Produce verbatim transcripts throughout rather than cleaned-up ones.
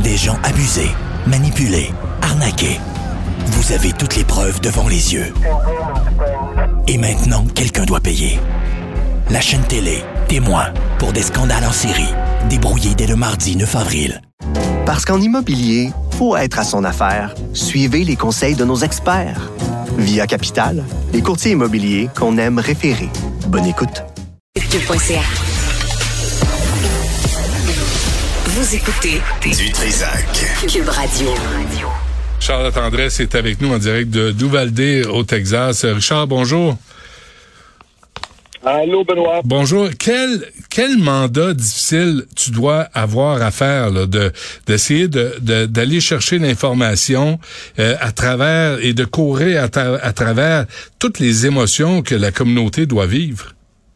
des gens abusés, manipulés, arnaqués. Vous avez toutes les preuves devant les yeux. Et maintenant, quelqu'un doit payer. La chaîne télé, témoin, pour des scandales en série, débrouillés dès le mardi neuf avril. Parce qu'en immobilier, faut être à son affaire. Suivez les conseils de nos experts. Via Capital, les courtiers immobiliers qu'on aime référer. Bonne écoute. Cube point C A. Vous écoutez Du Trizac. Cube Radio. Charlotte Andresse est avec nous en direct de Uvalde, au Texas. Richard, bonjour. Allô, Benoît. Bonjour. Quel quel mandat difficile tu dois avoir à faire, là, de d'essayer de, de d'aller chercher l'information euh, à travers et de courir à, ta, à travers toutes les émotions que la communauté doit vivre?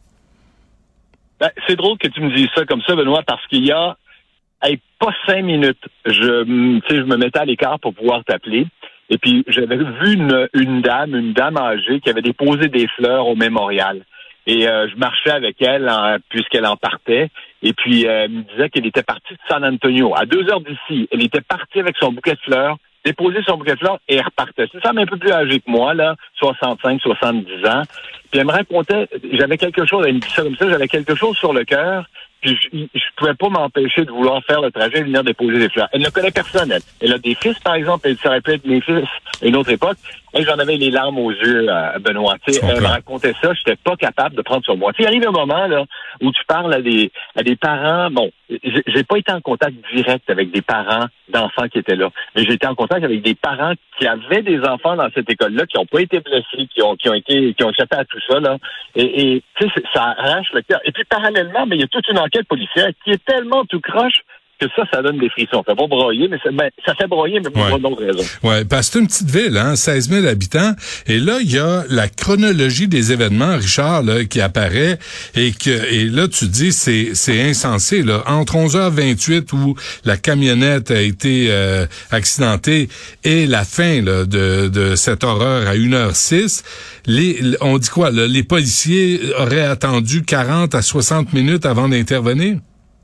Ben, c'est drôle que tu me dises ça comme ça, Benoît, parce qu'il y a hey, pas cinq minutes, je, tu sais, je me mettais à l'écart pour pouvoir t'appeler. Et puis, j'avais vu une, une dame, une dame âgée qui avait déposé des fleurs au mémorial. Et euh, je marchais avec elle en, puisqu'elle en partait. Et puis, euh, elle me disait qu'elle était partie de San Antonio. À deux heures d'ici, elle était partie avec son bouquet de fleurs, déposé son bouquet de fleurs et elle repartait. C'est une femme un peu plus âgée que moi, là, soixante-cinq, soixante-dix ans. Puis elle me racontait, j'avais quelque chose, elle me dit ça comme ça, j'avais quelque chose sur le cœur. Puis je, je pouvais pas m'empêcher de vouloir faire le trajet et venir déposer des fleurs. Elle ne connaît personne, elle. Elle a des fils, par exemple, elle serait peut-être mes fils à une autre époque. Et j'en avais les larmes aux yeux, euh, Benoît. Tu sais, elle me racontait ça, j'étais pas capable de prendre sur moi. Tu sais, il arrive un moment, là, où tu parles à des à des parents, bon, j'ai, j'ai pas été en contact direct avec des parents d'enfants qui étaient là, mais j'ai été en contact avec des parents qui avaient des enfants dans cette école-là, qui ont pas été blessés, qui ont qui ont été qui ont échappé à tout ça, là. Et, et tu sais, ça arrache le cœur. Et puis parallèlement, mais il y a toute une enquête policière qui est tellement tout croche que ça, ça donne des frissons. Ça fait pas broyer, mais ça, ben, ça fait broyer, mais pour ouais. d'autres raisons. Oui, parce que c'est une petite ville, hein, seize mille habitants. Et là, il y a la chronologie des événements, Richard, là, qui apparaît. Et que et là, tu dis, c'est c'est insensé. Là. Entre onze heures vingt-huit, où la camionnette a été euh, accidentée, et la fin là, de, de cette horreur à une heure six, les, on dit quoi? Là, les policiers auraient attendu quarante à soixante minutes avant d'intervenir?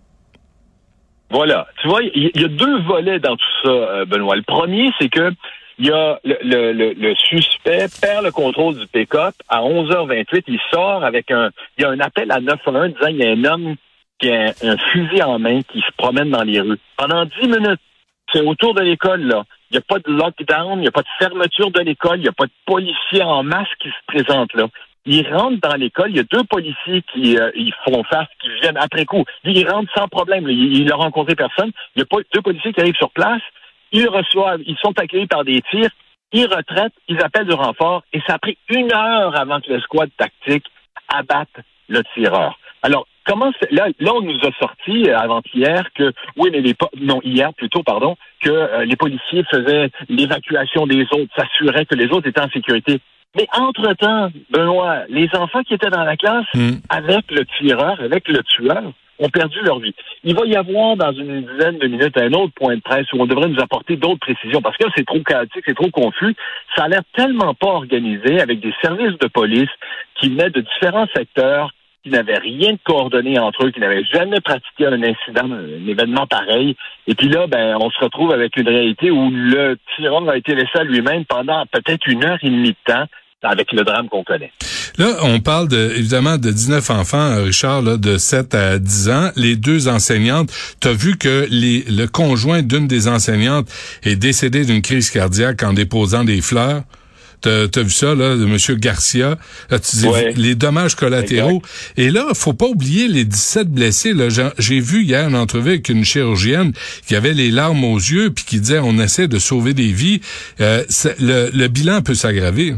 Voilà. Tu vois, il y, y a deux volets dans tout ça, Benoît. Le premier, c'est que il y a le, le, le, le suspect perd le contrôle du pick-up à onze heures vingt-huit. Il sort avec un... Il y a un appel à neuf un un disant qu'il y a un homme qui a un, un fusil en main qui se promène dans les rues. Pendant dix minutes, c'est autour de l'école, là. Il n'y a pas de lockdown, il n'y a pas de fermeture de l'école, il n'y a pas de policiers en masse qui se présentent là. Il rentre dans l'école, il y a deux policiers qui euh, ils font face, qui viennent après coup. Lui, il rentre sans problème. Là. Il n'a rencontré personne. Il y a pas, deux policiers qui arrivent sur place. Ils reçoivent, ils sont accueillis par des tirs. Ils retraitent, ils appellent du renfort. Et ça a pris une heure avant que le squad tactique abatte le tireur. Alors, comment c'est, là, là, on nous a sorti euh, avant-hier que, oui, mais les, non, hier plutôt, pardon, que euh, les policiers faisaient l'évacuation des autres, s'assuraient que les autres étaient en sécurité. Mais entre-temps, Benoît, les enfants qui étaient dans la classe mmh. avec le tireur, avec le tueur, ont perdu leur vie. Il va y avoir dans une dizaine de minutes un autre point de presse où on devrait nous apporter d'autres précisions parce que c'est trop chaotique, c'est trop confus. Ça a l'air tellement pas organisé avec des services de police qui venaient de différents secteurs, qui n'avaient rien de coordonné entre eux, qui n'avaient jamais pratiqué un incident, un événement pareil. Et puis là, ben, on se retrouve avec une réalité où le tireur a été laissé à lui-même pendant peut-être une heure et demie de temps, avec le drame qu'on connaît. Là, on parle de, évidemment de dix-neuf enfants, Richard, là, de sept à dix ans. Les deux enseignantes, tu as vu que les, le conjoint d'une des enseignantes est décédé d'une crise cardiaque en déposant des fleurs. T'as, t'as vu ça, là, de M. Garcia. Là, tu dis ouais. les dommages collatéraux. Exact. Et là, faut pas oublier les dix-sept blessés. Là. J'ai, j'ai vu hier une entrevue avec une chirurgienne qui avait les larmes aux yeux puis qui disait on essaie de sauver des vies. Euh, le, le bilan peut s'aggraver.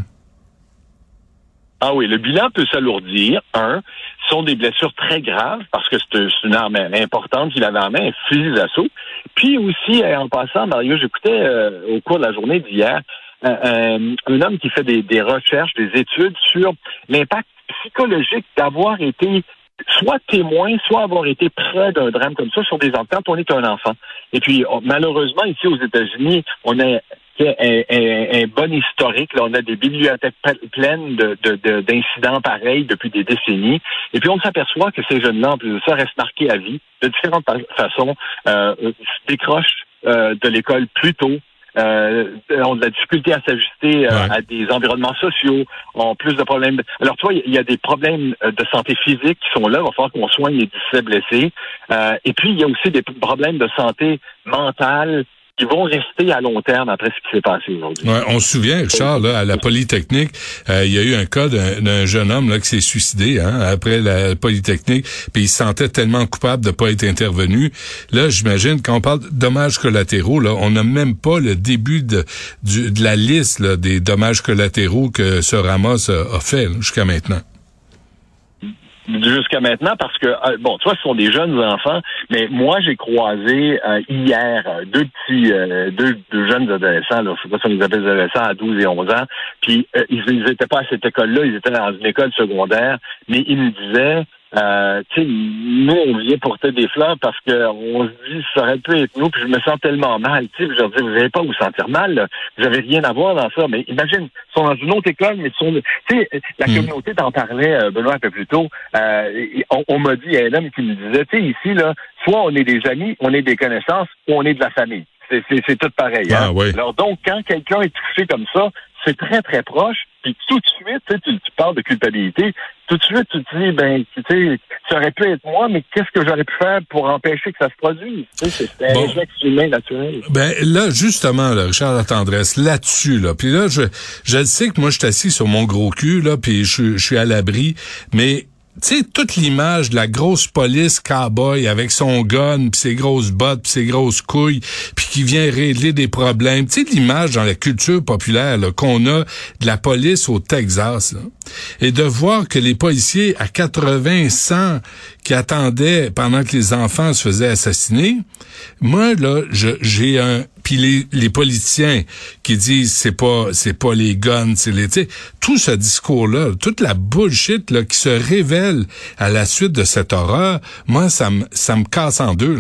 Ah oui, le bilan peut s'alourdir. Un, ce sont des blessures très graves parce que c'est, c'est une arme importante qu'il avait en main, un fusil d'assaut. Puis aussi, en passant, Mario, j'écoutais euh, au cours de la journée d'hier un, un homme qui fait des, des recherches, des études sur l'impact psychologique d'avoir été soit témoin, soit avoir été près d'un drame comme ça sur des enfants quand on est un enfant. Et puis, on, malheureusement, ici aux États-Unis, on a un, un, un bon historique. Là, on a des bibliothèques pleines de, de, de, d'incidents pareils depuis des décennies. Et puis, on s'aperçoit que ces jeunes-là, en plus de ça, restent marqués à vie de différentes façons, euh, décrochent euh, de l'école plus tôt. Euh, ont de la difficulté à s'ajuster euh, ouais. à des environnements sociaux, ont plus de problèmes. Alors, toi, il y a des problèmes de santé physique qui sont là. Il va falloir qu'on soigne les dix-sept blessés. Euh, et puis, il y a aussi des problèmes de santé mentale qui vont rester à long terme après ce qui s'est passé aujourd'hui. Ouais, on se souvient, Richard, là, à la Polytechnique, euh, il y a eu un cas d'un, d'un jeune homme là qui s'est suicidé hein, après la Polytechnique, puis il se sentait tellement coupable de pas être intervenu. Là, j'imagine, quand on parle de dommages collatéraux, là, on n'a même pas le début de, du, de la liste là, des dommages collatéraux que ce Ramos a, a fait là, jusqu'à maintenant. Jusqu'à maintenant, parce que, euh, bon, tu vois, ce sont des jeunes enfants, mais moi, j'ai croisé euh, hier euh, deux petits, euh, deux, deux jeunes adolescents, là, je sais pas si on les appelle des adolescents à douze et onze ans, puis euh, ils n'étaient pas à cette école-là, ils étaient dans une école secondaire, mais ils me disaient, euh, tu sais, nous, on vient porter des fleurs parce que on se dit, ça aurait pu être nous, puis je me sens tellement mal, tu sais, je leur dis, vous n'avez pas à vous sentir mal, là. Vous avez rien à voir dans ça, mais imagine, ils sont dans une autre école, mais ils sont, tu sais, la mmh. communauté t'en parlait, euh, Benoît, un peu plus tôt, euh, on, on m'a dit, il y a un homme qui me disait, tu sais, ici, là, soit on est des amis, on est des connaissances, ou on est de la famille. C'est, c'est, c'est tout pareil. Hein? Ah, oui. Alors donc, quand quelqu'un est touché comme ça, c'est très, très proche. Puis tout de suite, tu, tu parles de culpabilité, tout de suite, tu te dis, ben, tu sais, ça aurait pu être moi, mais qu'est-ce que j'aurais pu faire pour empêcher que ça se produise? Tu sais, c'est un bon. réflexe humain naturel. Ben là, justement, là, Richard Latendresse, là-dessus, là, puis là, je, je sais que moi, je suis assis sur mon gros cul, là, puis je, je suis à l'abri, mais tu sais, toute l'image de la grosse police cow-boy avec son gun, puis ses grosses bottes, puis ses grosses couilles, puis qui vient régler des problèmes. Tu sais, l'image dans la culture populaire là, qu'on a de la police au Texas. Là. Et de voir que les policiers à quatre-vingts, cent qui attendaient pendant que les enfants se faisaient assassiner, moi, là, je, j'ai un... Puis les, les politiciens qui disent c'est pas c'est pas les guns, c'est les... Tu sais, tout ce discours-là, toute la bullshit là, qui se révèle à la suite de cette horreur, moi, ça me ça me casse en deux.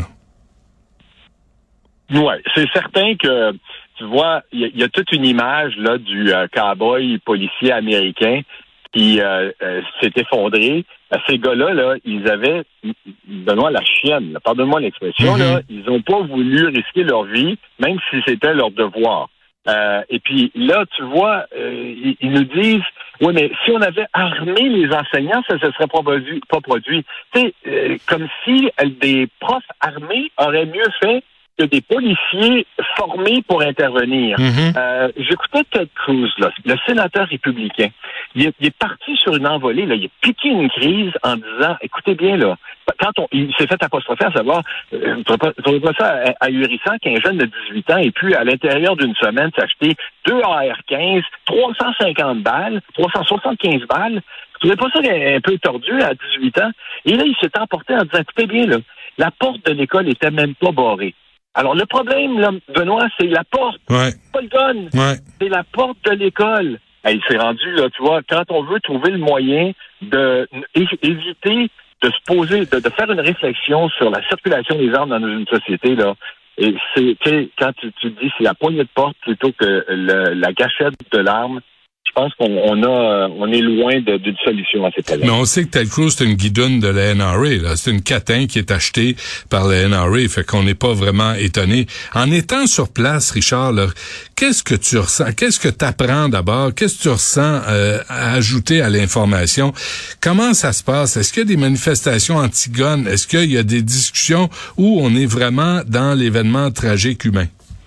Oui, c'est certain que, tu vois, il y, y a toute une image là du euh, cow-boy policier américain qui euh, euh, s'est effondré. Ces gars-là, là, ils avaient, Benoît, la chienne, là, pardonne-moi l'expression, mm-hmm. là, ils n'ont pas voulu risquer leur vie, même si c'était leur devoir. Euh, et puis là, tu vois, euh, ils, ils nous disent, oui, mais si on avait armé les enseignants, ça ne se serait pas produit. Pas produit. Tu sais, euh, comme si euh, des profs armés auraient mieux fait que des policiers formés pour intervenir. Mm-hmm. Euh, j'écoutais Ted Cruz, là, le sénateur républicain. Il est, il est parti sur une envolée, là. Il a piqué une crise en disant, écoutez bien, là, quand on, il s'est fait apostropher à savoir, euh, vous trouvez pas ça ahurissant qu'un jeune de dix-huit ans ait pu, à l'intérieur d'une semaine, s'acheter deux A R quinze, trois cent cinquante balles, trois cent soixante-quinze balles. Vous trouvez pas ça un peu tordu à dix-huit ans? Et là, il s'est emporté en disant, écoutez bien, là, la porte de l'école était même pas barrée. Alors, le problème, là, Benoît, c'est la porte. Ouais. Pas le gun. Ouais. C'est la porte de l'école. Il s'est rendu, là, tu vois, quand on veut trouver le moyen de é- éviter de se poser, de, de faire une réflexion sur la circulation des armes dans une société, là, et c'est, tu sais, quand tu, tu dis c'est la poignée de porte plutôt que le, la gâchette de l'arme, je pense qu'on on a, on est loin de, d'une solution à ces problèmes. Mais on sait que Ted Cruz, c'est une guidoune de la N R A, là. C'est une catin qui est achetée par la N R A, fait qu'on n'est pas vraiment étonné. En étant sur place, Richard, là, qu'est-ce que tu ressens? Qu'est-ce que tu apprends d'abord? Qu'est-ce que tu ressens euh, à ajouter à l'information? Comment ça se passe? Est-ce qu'il y a des manifestations anti-gun? Est-ce qu'il y a des discussions où on est vraiment dans l'événement tragique humain?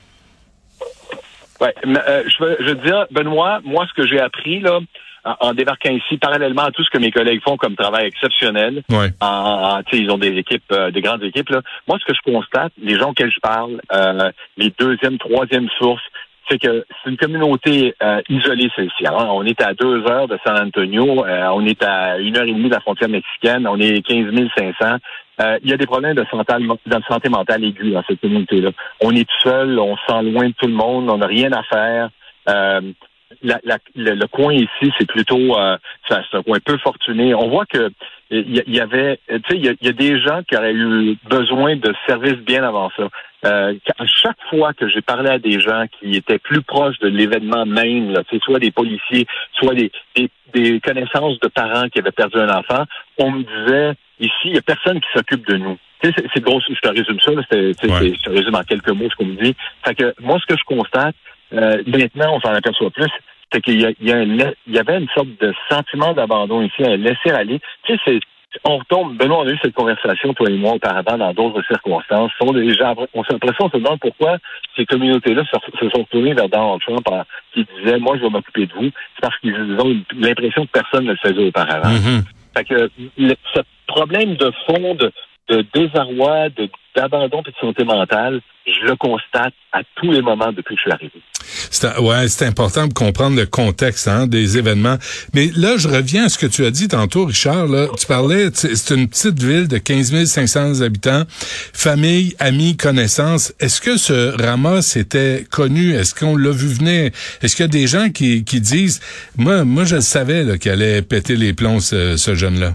Ouais, euh, je veux, je veux dire, Benoît, moi, ce que j'ai appris là, en, en débarquant ici, parallèlement à tout ce que mes collègues font comme travail exceptionnel, ouais. en, en, tu sais, ils ont des équipes, euh, des grandes équipes là. Moi, ce que je constate, les gens auxquels je parle, euh, les deuxième, troisième sources, c'est que c'est une communauté euh, isolée, celle-ci. Alors, on est à deux heures de San Antonio, euh, on est à une heure et demie de la frontière mexicaine, on est quinze mille cinq cents. Euh, il y a des problèmes de santé, de santé mentale aiguë dans cette communauté-là. On est tout seul, on se sent loin de tout le monde, on n'a rien à faire. Euh, la, la, le, le coin ici, c'est plutôt euh, c'est un coin peu fortuné. On voit que il y, y avait, tu sais, il y, y a des gens qui auraient eu besoin de services bien avant ça. Euh, à chaque fois que j'ai parlé à des gens qui étaient plus proches de l'événement même, là, soit des policiers, soit des, des, des connaissances de parents qui avaient perdu un enfant, on me disait, ici, il n'y a personne qui s'occupe de nous. Tu sais, c'est, c'est gros, je te résume ça, là, c'est, c'est, ouais. c'est, je te résume en quelques mots ce qu'on me dit. Fait que moi, ce que je constate, euh, maintenant, on s'en aperçoit plus, c'est qu'il y, a, il y, a un, il y avait une sorte de sentiment d'abandon ici, un laisser-aller. Tu sais, c'est, on retombe, Benoît, on a eu cette conversation, toi et moi, auparavant, dans d'autres circonstances. On, déjà, on s'est l'impression, on se demande pourquoi ces communautés-là se, se sont tournées vers Donald Trump en, qui disait, moi, je vais m'occuper de vous. C'est parce qu'ils ont l'impression que personne ne le faisait auparavant. Mm-hmm. Fait que le, ce problème de fond, de, de désarroi, de, d'abandon et de santé mentale, je le constate à tous les moments depuis que je suis arrivé. C'est, ouais, c'est important de comprendre le contexte hein, des événements. Mais là, je reviens à ce que tu as dit tantôt, Richard. Là, tu parlais, c'est une petite ville de quinze mille cinq cents habitants, famille, amis, connaissances. Est-ce que ce Ramos était connu? Est-ce qu'on l'a vu venir? Est-ce qu'il y a des gens qui, qui disent, moi, moi, je le savais là, qu'il allait péter les plombs, ce, ce jeune-là?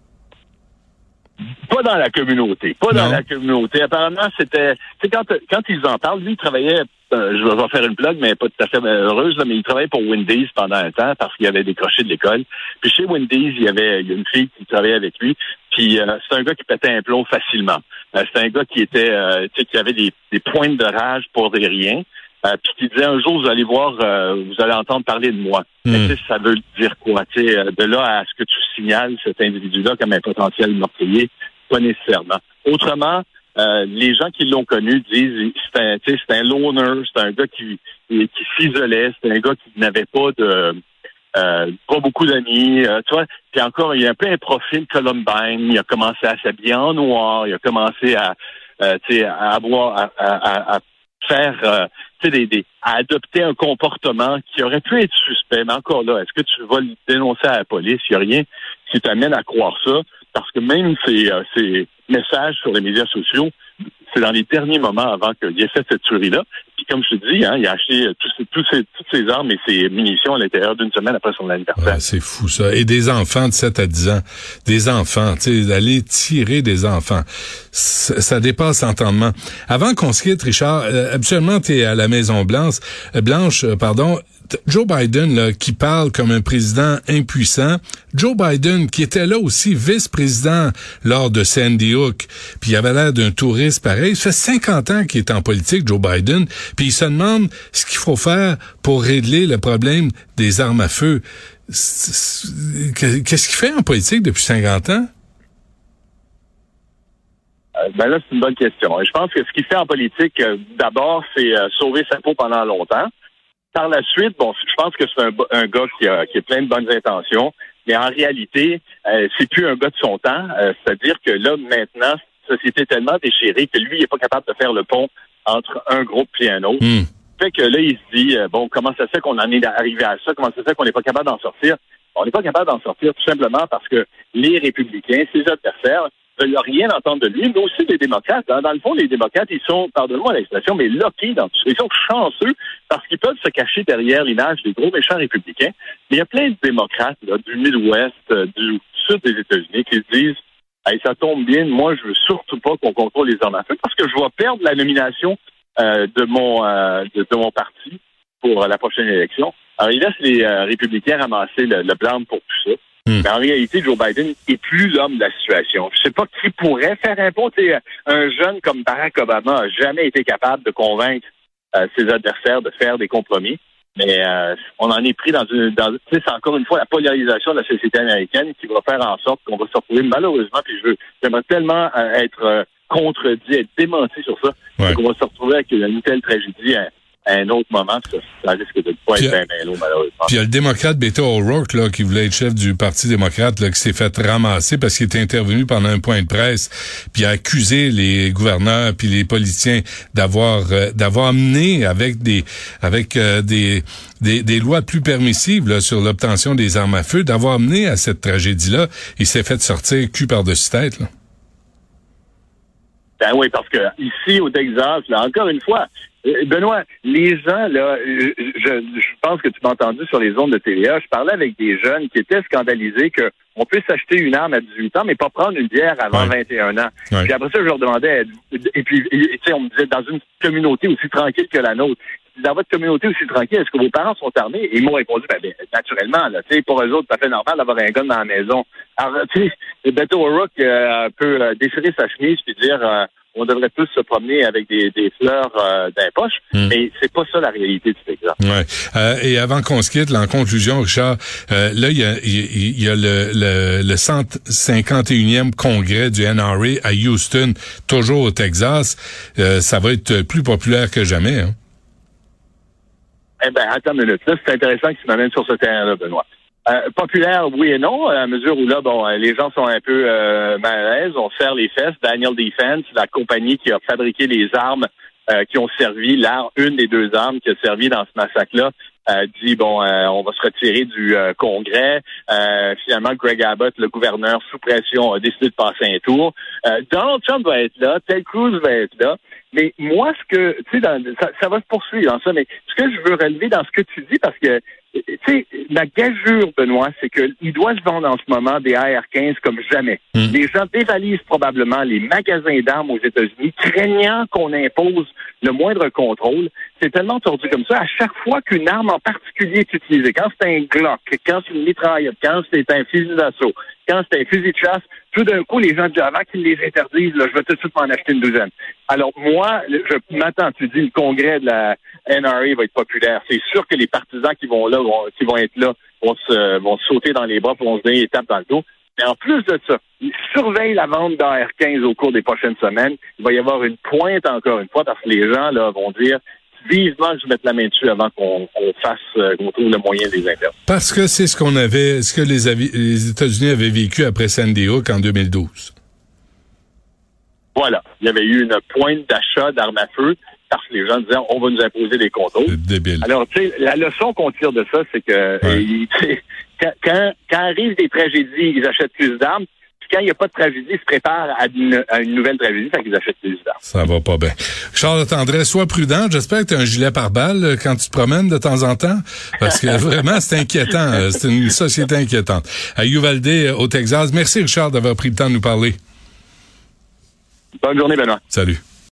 Pas dans la communauté. Pas non. dans la communauté. Apparemment, c'était... C'est quand, quand ils en parlent, lui, il travaillait... Euh, je vais faire une blague, mais pas tout à fait heureuse, là, mais il travaillait pour Wendy's pendant un temps parce qu'il avait décroché de l'école. Puis chez Wendy's, il y avait il y a une fille qui travaillait avec lui. Puis euh, c'est un gars qui pétait un plomb facilement. Euh, c'est un gars qui était... Euh, tu sais, qui avait des, des pointes de rage pour des riens. Euh, puis qui disait un jour, vous allez voir, euh, vous allez entendre parler de moi. Mm. Mais tu sais, ça veut dire quoi? Tu sais, de là à ce que tu signales cet individu-là comme un potentiel meurtrier, pas nécessairement. Autrement, euh, les gens qui l'ont connu disent c'est un, tu sais, c'est un loner, c'est un gars qui, qui s'isolait, c'est un gars qui n'avait pas de euh, pas beaucoup d'amis. Euh, tu vois, puis encore, il y a un peu un profil Columbine. Il a commencé à s'habiller en noir, il a commencé à, euh, tu sais, à avoir à, à, à faire euh, tu sais, des, des, à adopter un comportement qui aurait pu être suspect. Mais encore là, est-ce que tu vas le dénoncer à la police? Il n'y a rien qui t'amène à croire ça. Parce que même ces, euh, ces messages sur les médias sociaux, c'est dans les derniers moments avant qu'il ait fait cette tuerie-là. Puis comme je te dis, hein, il a acheté tous ces, tous ces, toutes ses armes et ses munitions à l'intérieur d'une semaine après son anniversaire. Ouais, c'est fou ça. Et des enfants de sept à dix ans. Des enfants, tu sais, d'aller tirer des enfants. Ça, ça dépasse l'entendement. Avant qu'on se quitte, Richard, euh, habituellement, tu es à la Maison-Blanche, euh, Blanche, euh, pardon, Joe Biden, là, qui parle comme un président impuissant. Joe Biden, qui était là aussi vice-président lors de Sandy Hook, puis il avait l'air d'un touriste pareil. Ça fait cinquante ans qu'il est en politique, Joe Biden, puis il se demande ce qu'il faut faire pour régler le problème des armes à feu. Qu'est-ce qu'il fait en politique depuis cinquante ans? Euh, ben là, c'est une bonne question. Je pense que ce qu'il fait en politique, euh, d'abord, c'est euh, sauver sa peau pendant longtemps. Par la suite, bon, je pense que c'est un, un gars qui a, qui a plein de bonnes intentions, mais en réalité, euh, c'est plus un gars de son temps. Euh, c'est-à-dire que là, maintenant, la société est tellement déchirée que lui, il est pas capable de faire le pont entre un groupe et un autre. Mm. Fait que là, il se dit, euh, bon, comment ça se fait qu'on en est arrivé à ça? Comment ça se fait qu'on n'est pas capable d'en sortir? On n'est pas capable d'en sortir tout simplement parce que les républicains, ses adversaires, ne veulent rien entendre de lui, mais aussi des démocrates. Hein. Dans le fond, les démocrates, ils sont, pardonne-moi l'expression, mais loqués dans tout ça. Ils sont chanceux parce qu'ils peuvent se cacher derrière l'image des gros méchants républicains. Mais il y a plein de démocrates là, du Midwest, euh, du sud des États-Unis qui se disent hey, ça tombe bien, moi, je veux surtout pas qu'on contrôle les armes à feu parce que je vais perdre la nomination euh, de mon euh, de, de mon parti pour euh, la prochaine élection. Alors, il laisse les euh, républicains ramasser le, le blâme pour tout ça. Mmh. Mais en réalité, Joe Biden est plus l'homme de la situation. Je sais pas qui pourrait faire un pont. T'sais, un jeune comme Barack Obama a jamais été capable de convaincre euh, ses adversaires de faire des compromis. Mais euh, on en est pris dans une... Dans, c'est encore une fois la polarisation de la société américaine qui va faire en sorte qu'on va se retrouver malheureusement, puis je veux, j'aimerais tellement euh, être euh, contredit, être démenti sur ça, ouais. qu'on va se retrouver avec une telle tragédie à, à un autre moment, ça, ça risque de ne pas être bien bien lourd, malheureusement. Puis il y a le démocrate Beto O'Rourke, là, qui voulait être chef du Parti démocrate, là, qui s'est fait ramasser parce qu'il était intervenu pendant un point de presse, puis a accusé les gouverneurs puis les politiciens d'avoir euh, d'avoir mené avec des avec euh, des, des des lois plus permissives là, sur l'obtention des armes à feu, d'avoir mené à cette tragédie-là. Il s'est fait sortir cul par-dessus tête, là. Ben oui, parce que ici, au Texas, là, encore une fois, Benoît, les gens, là, je, je pense que tu m'as entendu sur les ondes de T V A, je parlais avec des jeunes qui étaient scandalisés qu'on puisse acheter une arme à dix-huit ans, mais pas prendre une bière avant ouais. vingt et un ans. Ouais. Puis après ça, je leur demandais, et puis, tu sais, on me disait, dans une communauté aussi tranquille que la nôtre, dans votre communauté aussi tranquille, est-ce que vos parents sont armés? Et ils m'ont répondu, ben, ben naturellement, là, tu sais, pour eux autres, ça fait normal d'avoir un gun dans la maison. Alors, tu sais, Beto O'Rourke euh, peut euh, déchirer sa chemise puis dire, euh, on devrait tous se promener avec des, des fleurs euh, dans les poches, mm. mais c'est pas ça la réalité du Texas. Ouais. Euh, et avant qu'on se quitte, là, en conclusion, Richard, euh, là, il y a, il y a le, le, le cent cinquante et unième congrès du N R A à Houston, toujours au Texas. Euh, ça va être plus populaire que jamais, hein? Eh ben, attends une minute. Là, c'est intéressant que tu m'amènes sur ce terrain-là, Benoît. Euh, populaire, oui et non, à mesure où là, bon, les gens sont un peu euh, mal à l'aise, on serre les fesses. Daniel Defense, la compagnie qui a fabriqué les armes euh, qui ont servi, l'arme, une des deux armes qui a servi dans ce massacre-là, euh, dit, bon, euh, on va se retirer du euh, Congrès. Euh, finalement, Greg Abbott, le gouverneur sous pression, a décidé de passer un tour. Euh, Donald Trump va être là, Ted Cruz va être là. Mais moi, ce que, tu sais, ça, ça va se poursuivre dans ça, mais ce que je veux relever dans ce que tu dis, parce que, tu sais, la gageure, Benoît, c'est qu'il doit se vendre en ce moment des A R quinze comme jamais. Mmh. Les gens dévalisent probablement les magasins d'armes aux États-Unis, craignant qu'on impose le moindre contrôle. C'est tellement tordu comme ça. À chaque fois qu'une arme en particulier est utilisée, quand c'est un Glock, quand c'est une mitraillette, quand c'est un fusil d'assaut, quand c'est un fusil de chasse, tout d'un coup, les gens disent, avant qu'ils les interdisent, là, je vais tout de suite m'en acheter une douzaine. Alors, moi, je m'attends, tu dis, le congrès de la N R A va être populaire. C'est sûr que les partisans qui vont là, vont, qui vont être là, vont se, vont se sauter dans les bras, vont se donner des tapes dans le dos. Mais en plus de ça, ils surveillent la vente d'A R quinze au cours des prochaines semaines. Il va y avoir une pointe encore une fois, parce que les gens, là, vont dire, vivement que je mette la main dessus avant qu'on, qu'on fasse, euh, qu'on trouve le moyen de les interdire. Parce que c'est ce qu'on avait, ce que les, avi- les États-Unis avaient vécu après Sandy Hook en deux mille douze. Voilà. Il y avait eu une pointe d'achat d'armes à feu parce que les gens disaient, on va nous imposer des contrôles. C'est débile. Alors, tu sais, la leçon qu'on tire de ça, c'est que, ouais. il, quand, quand, quand arrivent des tragédies, ils achètent plus d'armes. Quand il n'y a pas de tragédie, ils se préparent à une, à une nouvelle tragédie, fait qu'ils achètent plus d'armes. Ça va pas bien. Charles Tendresse, sois prudent. J'espère que tu as un gilet pare-balles quand tu te promènes de temps en temps, parce que vraiment, c'est inquiétant. C'est une société inquiétante. À Uvalde, au Texas. Merci, Richard, d'avoir pris le temps de nous parler. Bonne journée, Benoît. Salut.